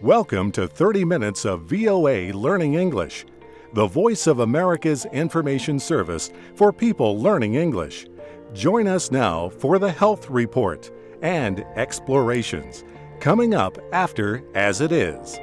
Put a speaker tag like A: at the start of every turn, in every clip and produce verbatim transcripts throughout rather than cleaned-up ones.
A: Welcome to thirty minutes of V O A Learning English, the voice of America's information service for people learning English. Join us now for the Health Report and Explorations, coming up after As It Is.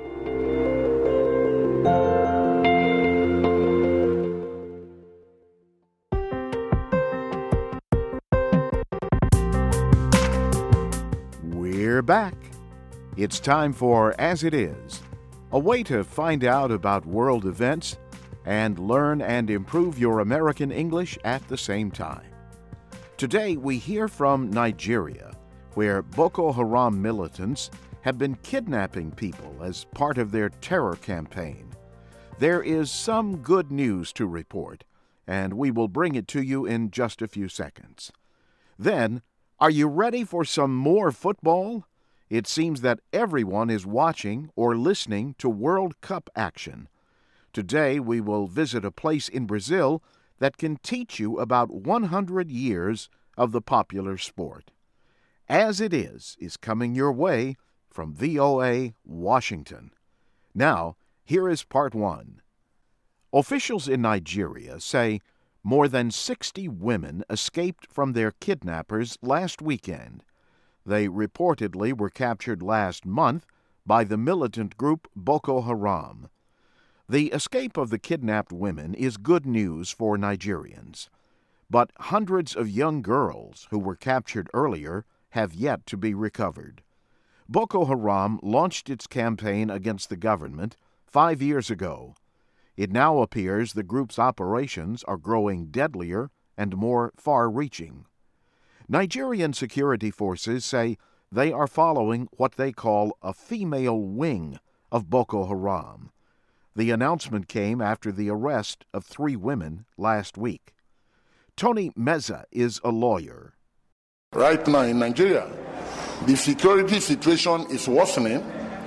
B: We're back. It's time for As It Is, a way to find out about world events and learn and improve your American English at the same time. Today we hear from Nigeria, where Boko Haram militants have been kidnapping people as part of their terror campaign. There is some good news to report, and we will bring it to you in just a few seconds. Then, are you ready for some more football? It seems that everyone is watching or listening to World Cup action. Today we will visit a place in Brazil that can teach you about one hundred years of the popular sport. As It Is is coming your way from V O A Washington. Now, here is part one. Officials in Nigeria say more than sixty women escaped from their kidnappers last weekend. They reportedly were captured last month by the militant group Boko Haram. The escape of the kidnapped women is good news for Nigerians, but hundreds of young girls who were captured earlier have yet to be recovered. Boko Haram launched its campaign against the government five years ago. It now appears the group's operations are growing deadlier and more far-reaching. Nigerian security forces say they are following what they call a female wing of Boko Haram. The announcement came after the arrest of three women last week. Tony Meza is a lawyer.
C: Right now in Nigeria, the security situation is worsening,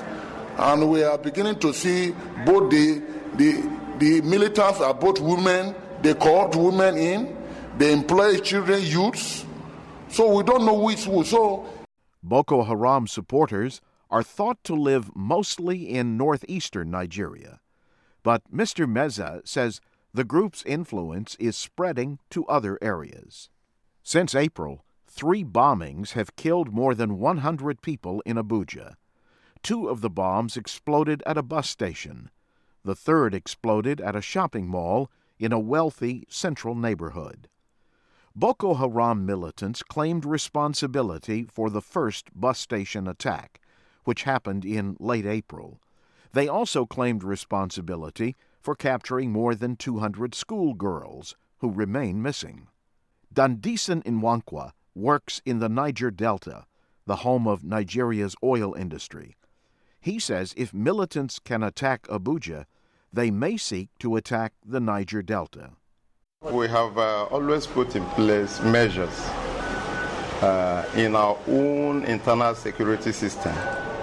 C: and we are beginning to see both the, the, the militants are both women, they court women in, they employ children, youths, so we don't know who is who. So,
B: Boko Haram supporters are thought to live mostly in northeastern Nigeria. But Mister Meza says the group's influence is spreading to other areas. Since April, three bombings have killed more than one hundred people in Abuja. Two of the bombs exploded at a bus station. The third exploded at a shopping mall in a wealthy central neighborhood. Boko Haram militants claimed responsibility for the first bus station attack, which happened in late April. They also claimed responsibility for capturing more than two hundred schoolgirls who remain missing. Dandisan Nwankwa works in the Niger Delta, the home of Nigeria's oil industry. He says if militants can attack Abuja, they may seek to attack the Niger Delta.
D: We have uh, always put in place measures uh, in our own internal security system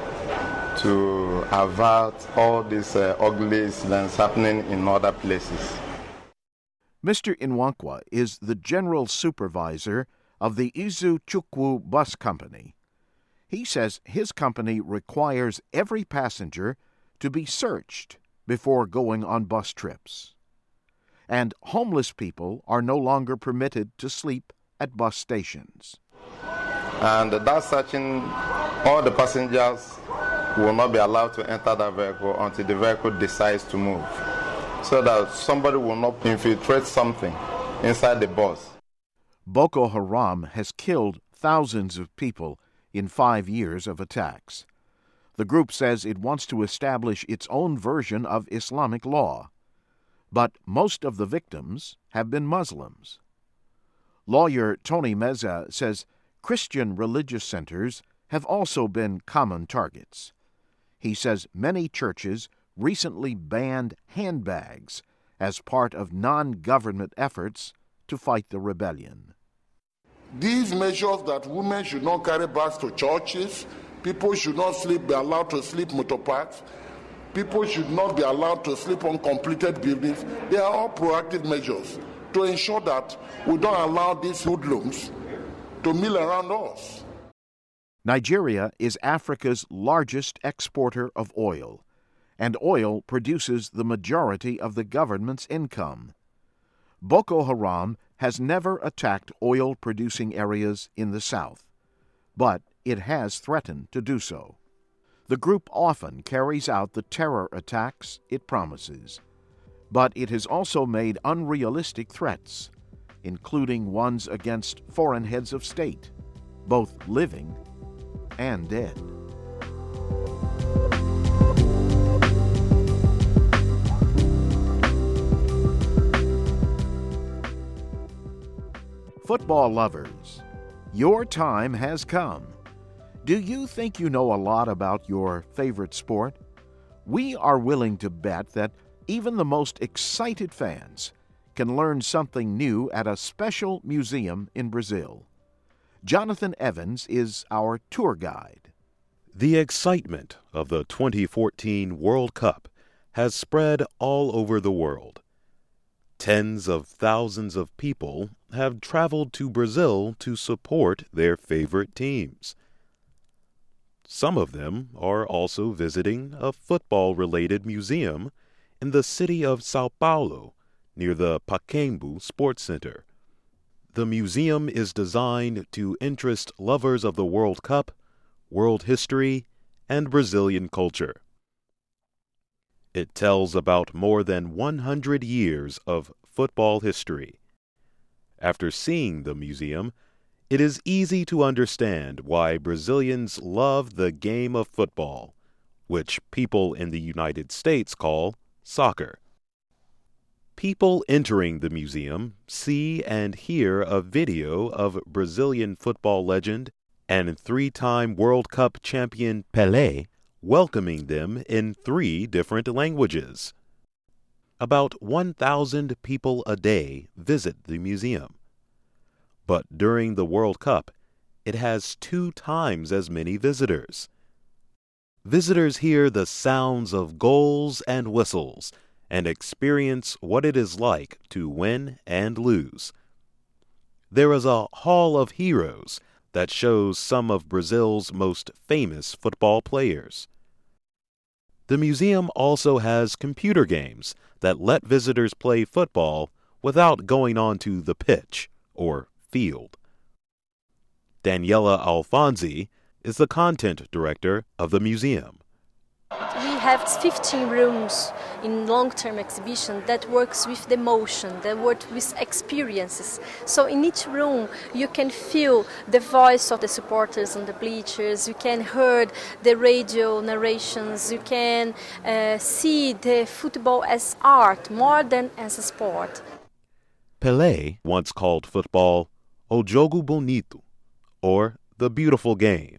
D: to avert all these uh, ugly incidents happening in other places.
B: Mister Nwankwa is the general supervisor of the Izu Chukwu Bus Company. He says his company requires every passenger to be searched before going on bus trips. And homeless people are no longer permitted to sleep at bus stations.
D: And that searching, all the passengers will not be allowed to enter the vehicle until the vehicle decides to move, so that somebody will not infiltrate something inside the bus.
B: Boko Haram has killed thousands of people in five years of attacks. The group says it wants to establish its own version of Islamic law. But most of the victims have been Muslims. Lawyer Tony Meza says Christian religious centers have also been common targets. He says many churches recently banned handbags as part of non-government efforts to fight the rebellion.
C: These measures that women should not carry bags to churches, people should not sleep, be allowed to sleep motorbikes, people should not be allowed to sleep on completed buildings. They are all proactive measures to ensure that we don't allow these hoodlums to mill around us.
B: Nigeria is Africa's largest exporter of oil, and oil produces the majority of the government's income. Boko Haram has never attacked oil-producing areas in the south, but it has threatened to do so. The group often carries out the terror attacks it promises, but it has also made unrealistic threats, including ones against foreign heads of state, both living and dead. Football lovers, your time has come. Do you think you know a lot about your favorite sport? We are willing to bet that even the most excited fans can learn something new at a special museum in Brazil. Jonathan Evans is our tour guide.
E: The excitement of the twenty fourteen World Cup has spread all over the world. Tens of thousands of people have traveled to Brazil to support their favorite teams. Some of them are also visiting a football-related museum in the city of Sao Paulo, near the Pacaembu Sports Center. The museum is designed to interest lovers of the World Cup, world history, and Brazilian culture. It tells about more than one hundred years of football history. After seeing the museum, it is easy to understand why Brazilians love the game of football, which people in the United States call soccer. People entering the museum see and hear a video of Brazilian football legend and three-time World Cup champion Pelé welcoming them in three different languages. About one thousand people a day visit the museum. But during the World Cup, it has two times as many visitors. Visitors hear the sounds of goals and whistles and experience what it is like to win and lose. There is a Hall of Heroes that shows some of Brazil's most famous football players. The museum also has computer games that let visitors play football without going onto the pitch or field. Daniela Alfonsi is the content director of the museum.
F: We have fifteen rooms in long-term exhibition that works with the emotion, that works with experiences. So in each room you can feel the voice of the supporters on the bleachers, you can hear the radio narrations, you can uh, see the football as art more than as a sport.
E: Pelé once called football O Jogo Bonito, or the beautiful game.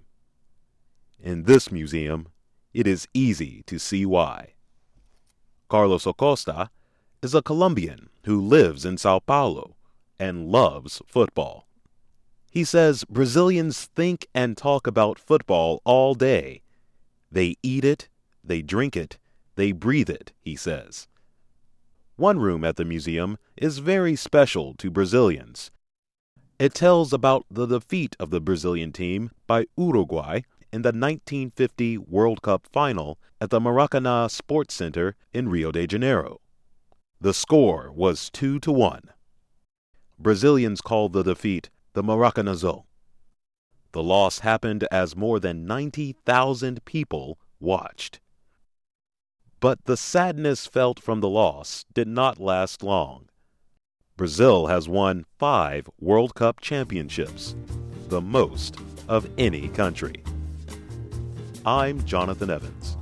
E: In this museum, it is easy to see why. Carlos Acosta is a Colombian who lives in Sao Paulo and loves football. He says Brazilians think and talk about football all day. They eat it, they drink it, they breathe it, he says. One room at the museum is very special to Brazilians. It tells about the defeat of the Brazilian team by Uruguay in the nineteen fifty World Cup final at the Maracanã Sports Center in Rio de Janeiro. The score was two to one. Brazilians called the defeat the Maracanazo. The loss happened as more than ninety thousand people watched. But the sadness felt from the loss did not last long. Brazil has won five World Cup championships, the most of any country. I'm Jonathan Evans.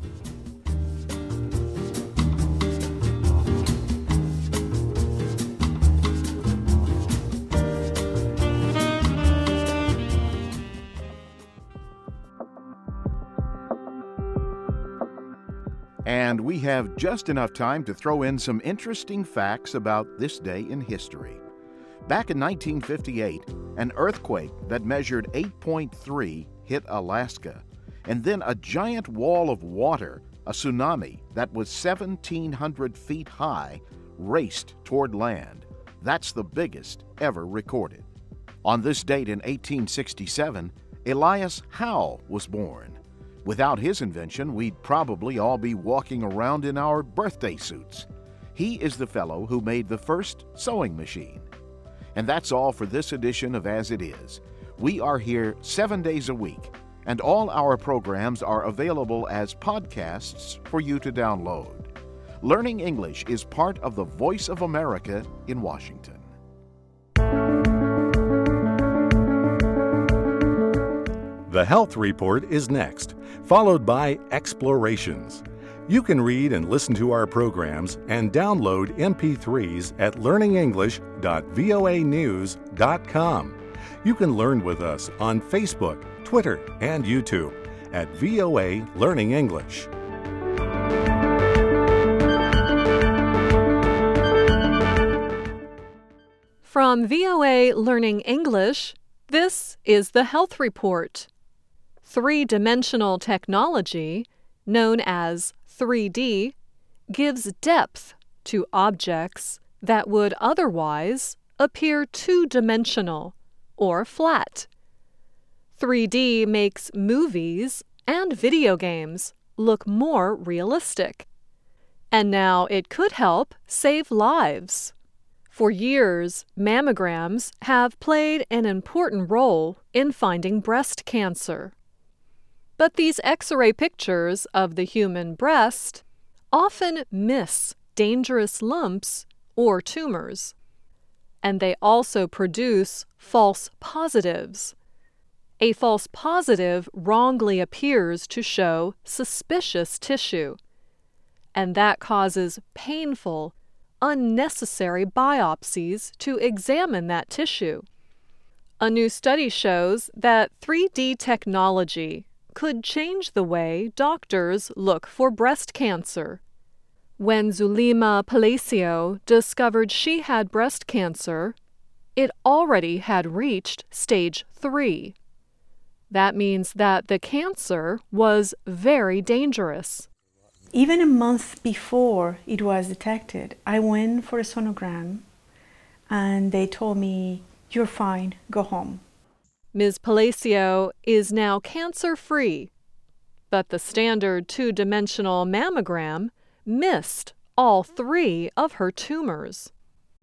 B: And we have just enough time to throw in some interesting facts about this day in history. Back in nineteen fifty-eight, an earthquake that measured eight point three hit Alaska, and then a giant wall of water, a tsunami that was seventeen hundred feet high, raced toward land. That's the biggest ever recorded. On this date in eighteen sixty-seven, Elias Howe was born. Without his invention, we'd probably all be walking around in our birthday suits. He is the fellow who made the first sewing machine. And that's all for this edition of As It Is. We are here seven days a week, and all our programs are available as podcasts for you to download. Learning English is part of the Voice of America in Washington.
A: The Health Report is next, followed by Explorations. You can read and listen to our programs and download M P threes at learning english dot voa news dot com. You can learn with us on Facebook, Twitter, and YouTube at V O A Learning English.
G: From V O A Learning English, this is the Health Report. Three-dimensional technology, known as three D, gives depth to objects that would otherwise appear two-dimensional or flat. three D makes movies and video games look more realistic. And now it could help save lives. For years, mammograms have played an important role in finding breast cancer. But these X-ray pictures of the human breast often miss dangerous lumps or tumors. And they also produce false positives. A false positive wrongly appears to show suspicious tissue, and that causes painful, unnecessary biopsies to examine that tissue. A new study shows that three D technology could change the way doctors look for breast cancer. When Zulema Palacio discovered she had breast cancer, it already had reached stage three. That means that the cancer was very dangerous.
H: Even a month before it was detected, I went for a sonogram and they told me, "You're fine, go home."
G: Miz Palacio is now cancer-free, but the standard two-dimensional mammogram missed all three of her tumors.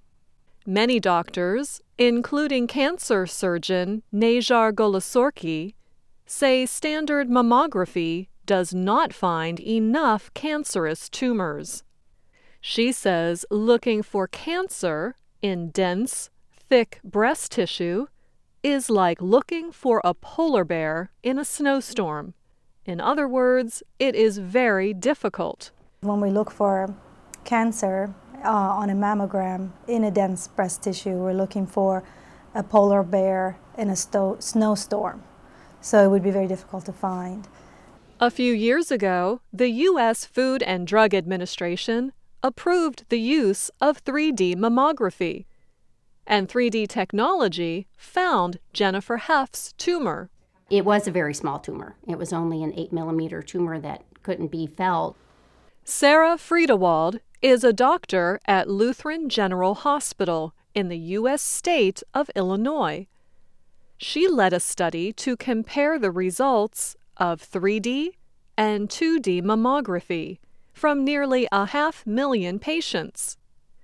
G: Many doctors, including cancer surgeon Najar Golosorki, say standard mammography does not find enough cancerous tumors. She says looking for cancer in dense, thick breast tissue is like looking for a polar bear in a snowstorm. In other words, it is very difficult.
I: When we look for cancer uh, on a mammogram in a dense breast tissue, we're looking for a polar bear in a sto- snowstorm. So it would be very difficult to find.
G: A few years ago, the U S Food and Drug Administration approved the use of three D mammography, and three D technology found Jennifer Heff's tumor.
J: It was a very small tumor. It was only an eight millimeter tumor that couldn't be felt.
G: Sarah Friedewald is a doctor at Lutheran General Hospital in the U S state of Illinois. She led a study to compare the results of three D and two D mammography from nearly a half million patients.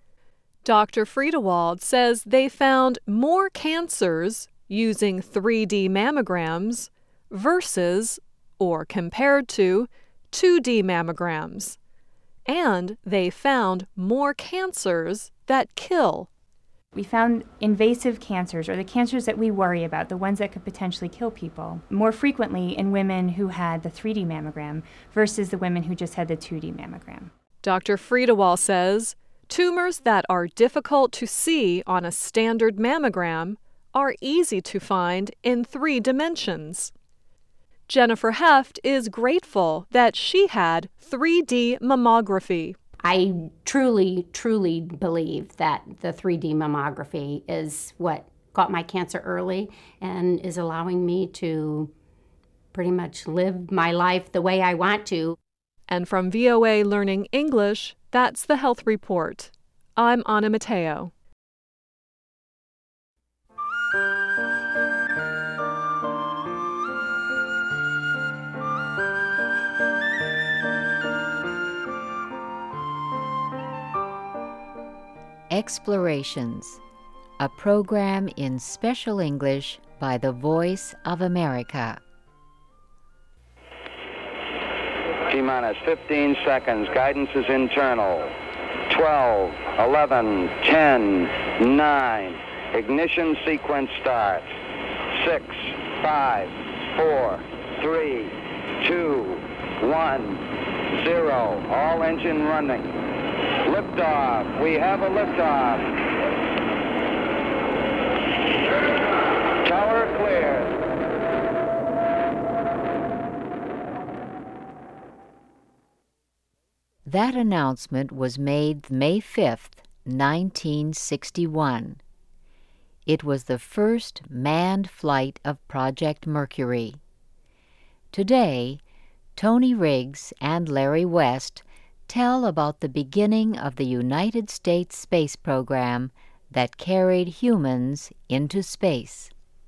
G: Doctor Friedewald says they found more cancers using three D mammograms versus, or compared to, two D mammograms. And they found more cancers that kill.
K: We found invasive cancers, or the cancers that we worry about, the ones that could potentially kill people, more frequently in women who had the three D mammogram versus the women who just had the two D mammogram.
G: Doctor Friedewald says tumors that are difficult to see on a standard mammogram are easy to find in three dimensions. Jennifer Heft is grateful that she had three D mammography.
J: I truly, truly believe that the three D mammography is what got my cancer early and is allowing me to pretty much live my life the way I want to.
G: And from V O A Learning English, that's the Health Report. I'm Anna Mateo.
L: Explorations, a program in special English by the Voice of America.
M: T-minus fifteen seconds. Guidance is internal. twelve, eleven, ten, nine. Ignition sequence starts. six, five, four, three, two, one, zero. All engine running. Liftoff. We have a liftoff. Tower clear.
L: That announcement was made May fifth, nineteen sixty-one. It was the first manned flight of Project Mercury. Today, Tony Riggs and Larry West tell about the beginning of the United States space program that carried humans into space.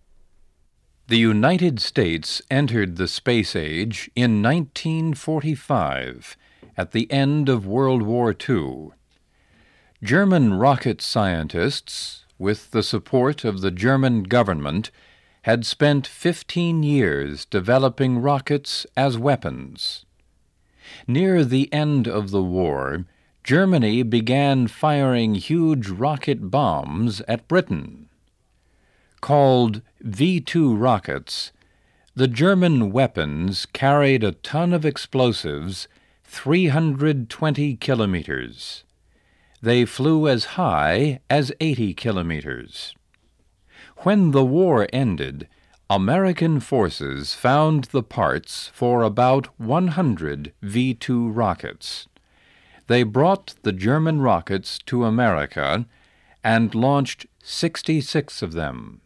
N: The United States entered the space age in nineteen forty-five, at the end of World War Two. German rocket scientists, with the support of the German government, had spent fifteen years developing rockets as weapons. Near the end of the war, Germany began firing huge rocket bombs at Britain. Called V two rockets, the German weapons carried a ton of explosives three hundred twenty kilometers. They flew as high as eighty kilometers. When the war ended, American forces found the parts for about one hundred V two rockets. They brought the German rockets to America and launched sixty-six of them.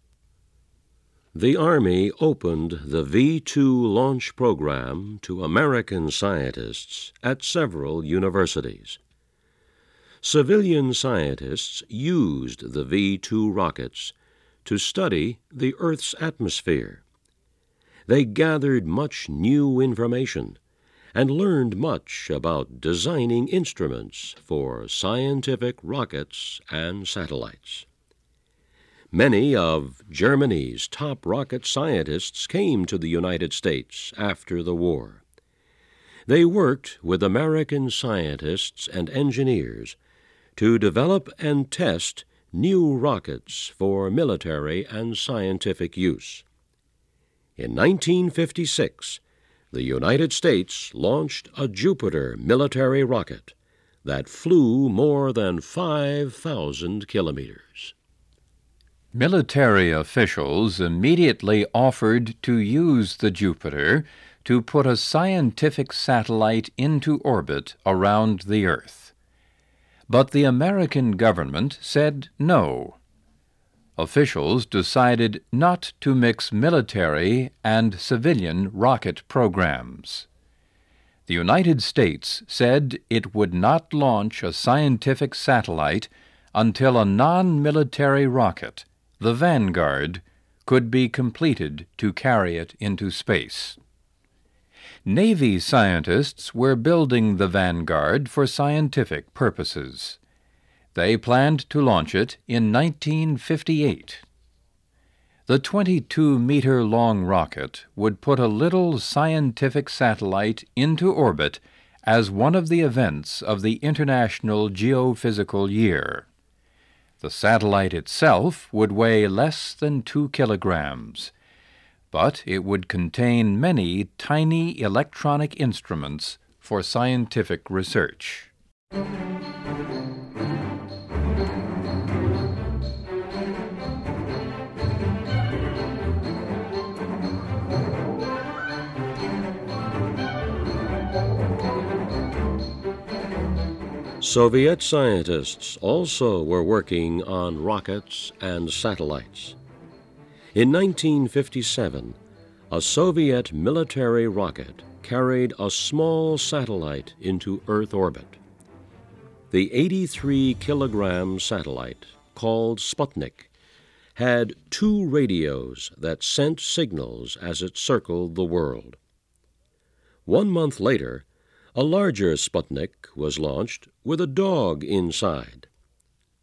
O: The Army opened the V two launch program to American scientists at several universities. Civilian scientists used the V two rockets to study the Earth's atmosphere. They gathered much new information and learned much about designing instruments for scientific rockets and satellites. Many of Germany's top rocket scientists came to the United States after the war. They worked with American scientists and engineers to develop and test new rockets for military and scientific use. In nineteen fifty-six, the United States launched a Jupiter military rocket that flew more than five thousand kilometers.
N: Military officials immediately offered to use the Jupiter to put a scientific satellite into orbit around the Earth. But the American government said no. Officials decided not to mix military and civilian rocket programs. The United States said it would not launch a scientific satellite until a non-military rocket, the Vanguard, could be completed to carry it into space. Navy scientists were building the Vanguard for scientific purposes. They planned to launch it in nineteen fifty-eight. The twenty-two meter long rocket would put a little scientific satellite into orbit as one of the events of the International Geophysical Year. The satellite itself would weigh less than two kilograms, but it would contain many tiny electronic instruments for scientific research.
O: Soviet scientists also were working on rockets and satellites. In nineteen fifty-seven, a Soviet military rocket carried a small satellite into Earth orbit. The eighty-three kilogram satellite, called Sputnik, had two radios that sent signals as it circled the world. One month later, a larger Sputnik was launched with a dog inside.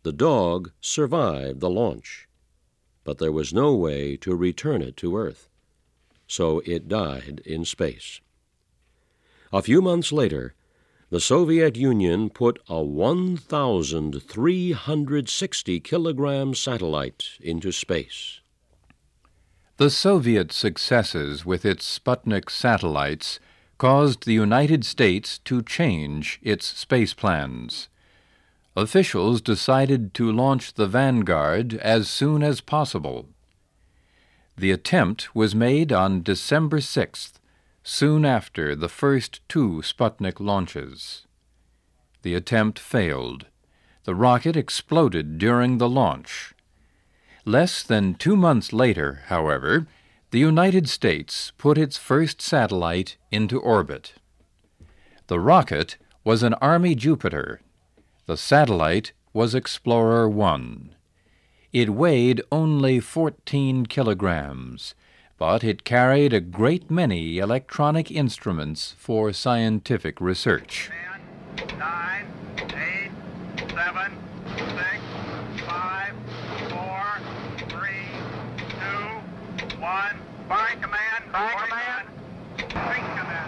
O: The dog survived the launch, but there was no way to return it to Earth, so it died in space. A few months later, the Soviet Union put a one thousand three hundred sixty kilogram satellite into space.
N: The Soviet successes with its Sputnik satellites caused the United States to change its space plans. Officials decided to launch the Vanguard as soon as possible. The attempt was made on December sixth, soon after the first two Sputnik launches. The attempt failed. The rocket exploded during the launch. Less than two months later, however, the United States put its first satellite into orbit. The rocket was an Army Jupiter. The satellite was Explorer one. It weighed only fourteen kilograms, but it carried a great many electronic instruments for scientific research.
P: ten, nine, eight, seven, six, five, four, three, two, one. Fire command, fire command, space command.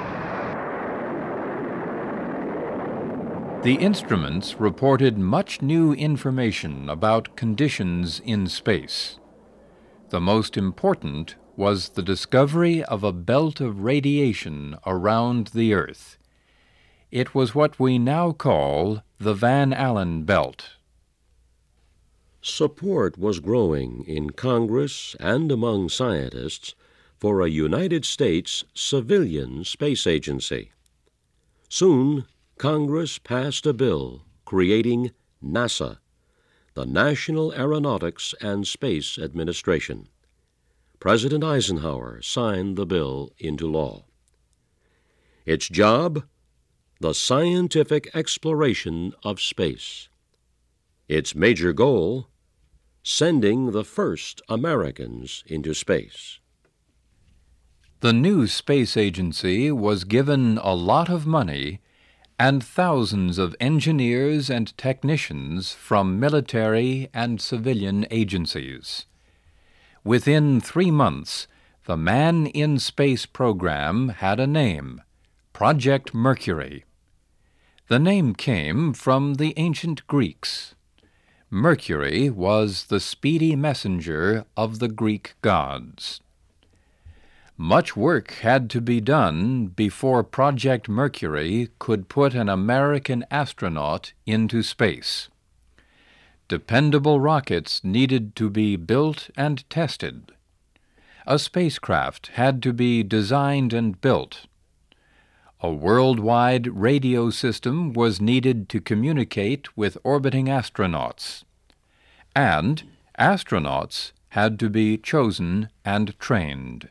N: The instruments reported much new information about conditions in space. The most important was the discovery of a belt of radiation around the Earth. It was what we now call the Van Allen belt.
O: Support was growing in Congress and among scientists for a United States civilian space agency. Soon, Congress passed a bill creating NASA, the National Aeronautics and Space Administration. President Eisenhower signed the bill into law. Its job? The scientific exploration of space. Its major goal? Sending the first Americans into space.
N: The new space agency was given a lot of money and thousands of engineers and technicians from military and civilian agencies. Within three months, the Man in Space program had a name, Project Mercury. The name came from the ancient Greeks. Mercury was the speedy messenger of the Greek gods. Much work had to be done before Project Mercury could put an American astronaut into space. Dependable rockets needed to be built and tested. A spacecraft had to be designed and built. A worldwide radio system was needed to communicate with orbiting astronauts. And astronauts had to be chosen and trained.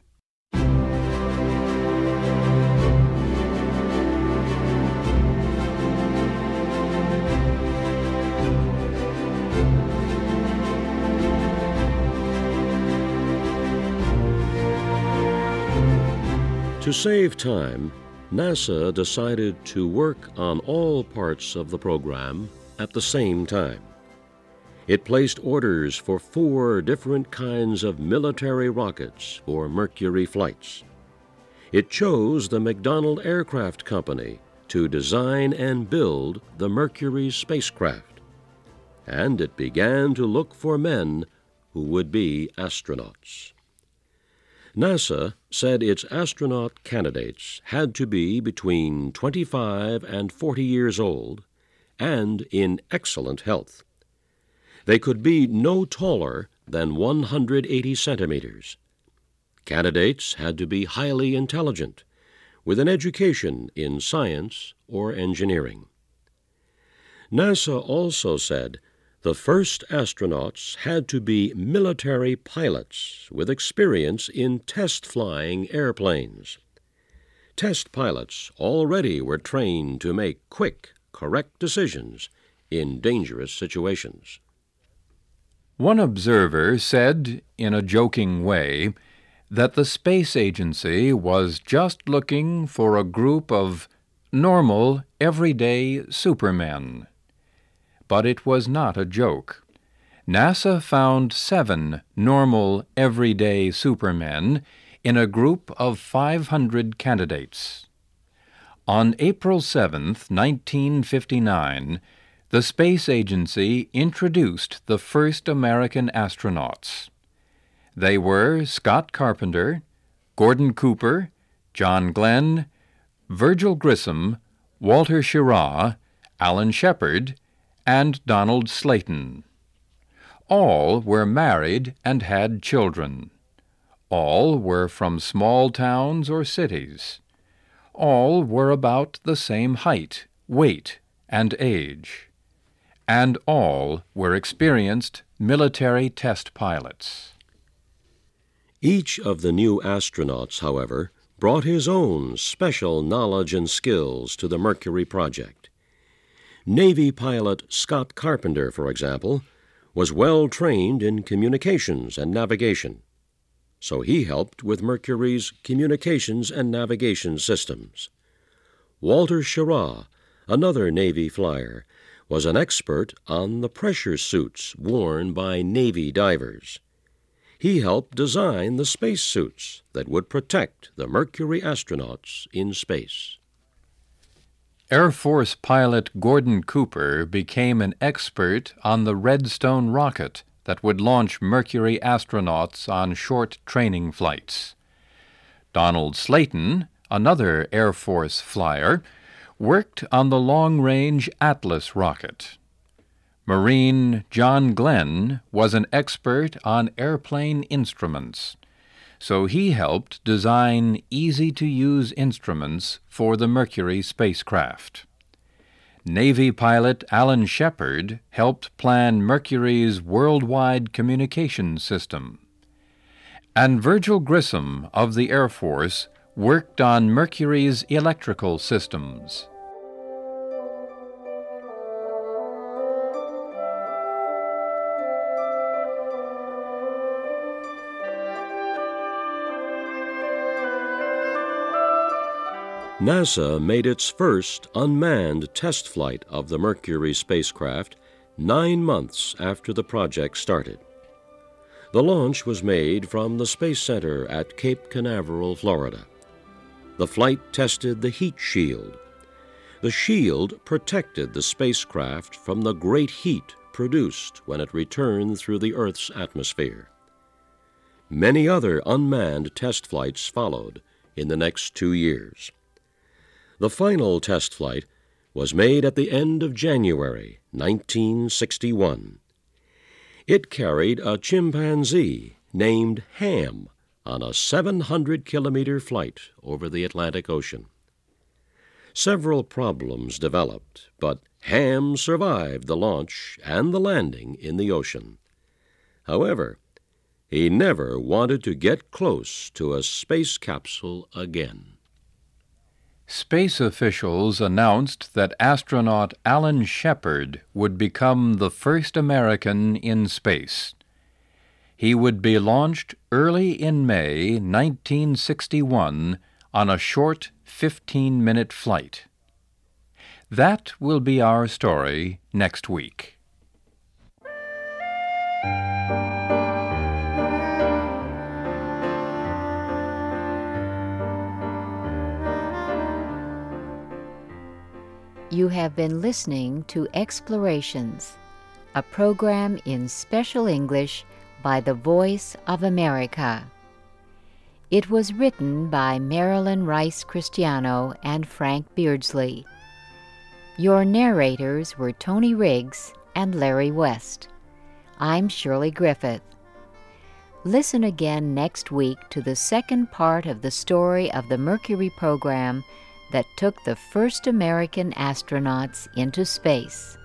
O: To save time, NASA decided to work on all parts of the program at the same time. It placed orders for four different kinds of military rockets for Mercury flights. It chose the McDonnell Aircraft Company to design and build the Mercury spacecraft. And it began to look for men who would be astronauts. NASA said its astronaut candidates had to be between twenty-five and forty years old and in excellent health. They could be no taller than one hundred eighty centimeters. Candidates had to be highly intelligent, with an education in science or engineering. NASA also said the first astronauts had to be military pilots with experience in test-flying airplanes. Test pilots already were trained to make quick, correct decisions in dangerous situations.
N: One observer said, in a joking way, that the space agency was just looking for a group of normal, everyday supermen. but it was not a joke. NASA found seven normal, everyday supermen in a group of five hundred candidates. On April seventh, nineteen fifty-nine, the Space Agency introduced the first American astronauts. They were Scott Carpenter, Gordon Cooper, John Glenn, Virgil Grissom, Walter Schirra, Alan Shepard, and Donald Slayton. All were married and had children. All were from small towns or cities. All were about the same height, weight, and age. And all were experienced military test pilots.
O: Each of the new astronauts, however, brought his own special knowledge and skills to the Mercury project. Navy pilot Scott Carpenter, for example, was well trained in communications and navigation, so he helped with Mercury's communications and navigation systems. Walter Schirra, another Navy flyer, was an expert on the pressure suits worn by Navy divers. He helped design the spacesuits that would protect the Mercury astronauts in space.
N: Air Force pilot Gordon Cooper became an expert on the Redstone rocket that would launch Mercury astronauts on short training flights. Donald Slayton, another Air Force flyer, worked on the long-range Atlas rocket. Marine John Glenn was an expert on airplane instruments, so he helped design easy-to-use instruments for the Mercury spacecraft. Navy pilot Alan Shepard helped plan Mercury's worldwide communications system. And Virgil Grissom of the Air Force worked on Mercury's electrical systems.
O: NASA made its first unmanned test flight of the Mercury spacecraft nine months after the project started. The launch was made from the Space Center at Cape Canaveral, Florida. The flight tested the heat shield. The shield protected the spacecraft from the great heat produced when it returned through the Earth's atmosphere. Many other unmanned test flights followed in the next two years. The final test flight was made at the end of January nineteen sixty-one. It carried a chimpanzee named Ham on a seven hundred kilometer flight over the Atlantic Ocean. Several problems developed, but Ham survived the launch and the landing in the ocean. However, he never wanted to get close to a space capsule again.
N: Space officials announced that astronaut Alan Shepard would become the first American in space. He would be launched early in May nineteen sixty-one on a short fifteen-minute flight. That will be our story next week.
L: You have been listening to Explorations, a program in special English by the Voice of America. It was written by Marilyn Rice Cristiano and Frank Beardsley. Your narrators were Tony Riggs and Larry West. I'm Shirley Griffith. Listen again next week to the second part of the story of the Mercury program that took the first American astronauts into space.